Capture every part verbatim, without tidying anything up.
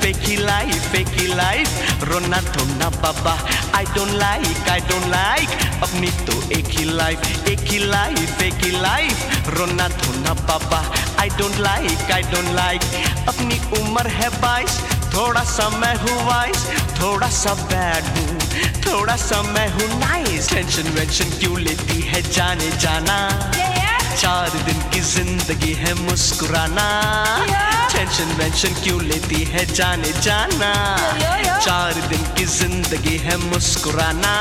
एक ही लाइफ एक ही लाइफ, रोना धोना बाबा I don't like I don't like, अपनी तो एक ही लाइफ एक ही लाइफ एक ही लाइफ, रोना धोना बाबा I don't like I don't like, अपनी उम्र है बाईस, थोड़ा सा मैं हूँ वाइस, थोड़ा सा बैड हूँ, थोड़ा सा मैं हूँ नाइस। टेंशन वेंशन क्यों लेती है जाने जाना, चार दिन की जिंदगी है मुस्कुराना। टेंशन वेंशन क्यों लेती है जाने जाना, चार दिन की जिंदगी है मुस्कुराना।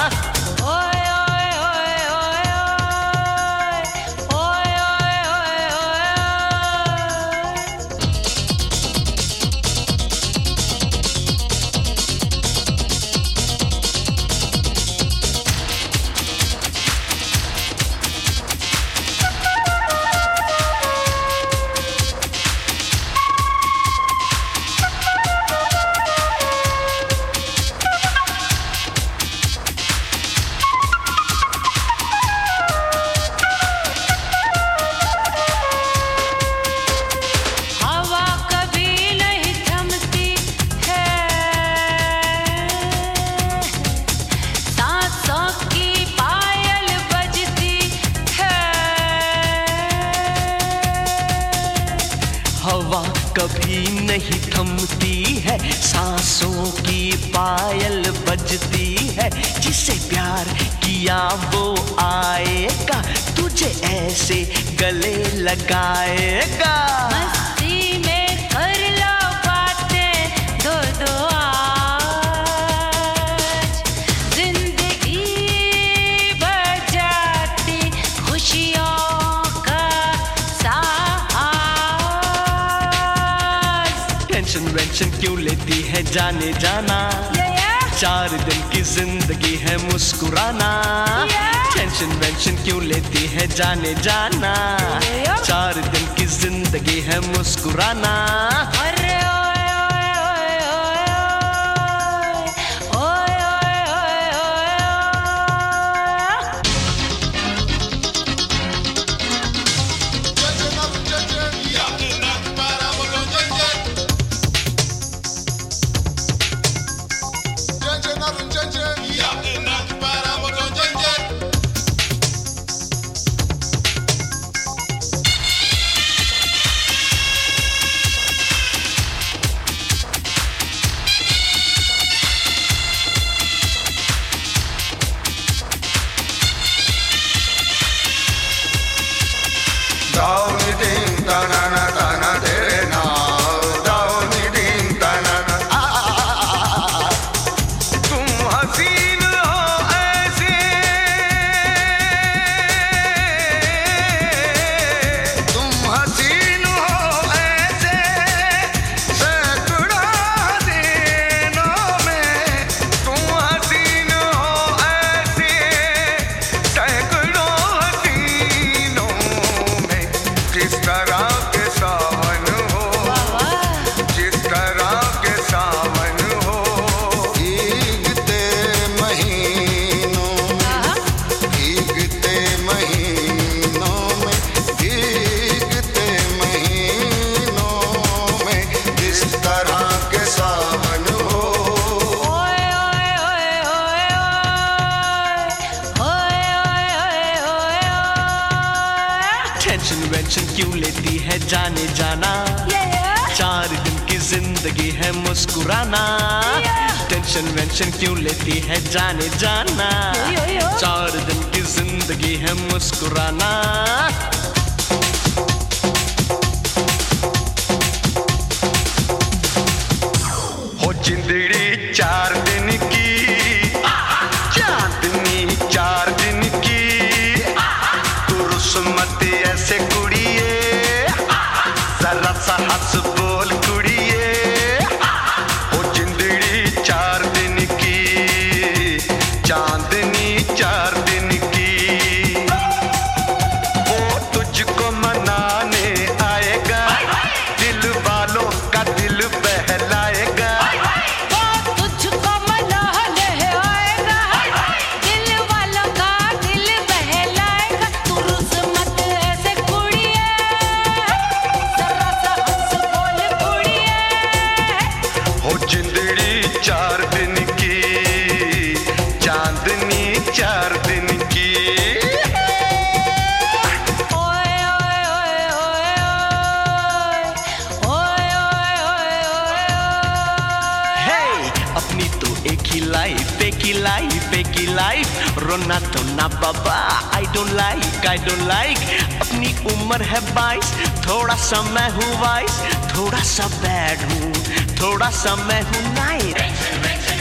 हवा कभी नहीं थमती है, सांसों की पायल बजती है, जिसे प्यार किया वो आएगा, तुझे ऐसे गले लगाएगा। मस्ती में कर लो बातें दो दो आज, जिंदगी बजाती खुशियों का टेंशन वेंशन क्यों लेती है जाने जाना, चार दिन की जिंदगी है मुस्कुराना। टेंशन वेंशन क्यों लेती है जाने जाना, चार दिन की जिंदगी है मुस्कुराना। टेंशन वेंशन क्यों लेती है जाने जाना, चार दिन की जिंदगी है मुस्कुराना। टेंशन वेंशन क्यों लेती है जाने जाना, चार दिन की जिंदगी है मुस्कुराना। हो जिंदड़ी चार दिन की, चांदनी चार दिन की, तू रुस मत ऐसे कुड़िए, जरा सा हंस बोल कुड़िए। हो जिंदड़ी चार दिन की, चांदनी चार दिन की, ओ फेकी लाइफ फेकी लाइफ रोना धोना बाबा I don't like I don't like अपनी उम्र है बाईस थोड़ा सा मैं हूँ वाइस थोड़ा सा बैड हूँ थोड़ा सा मैं हूँ नाइस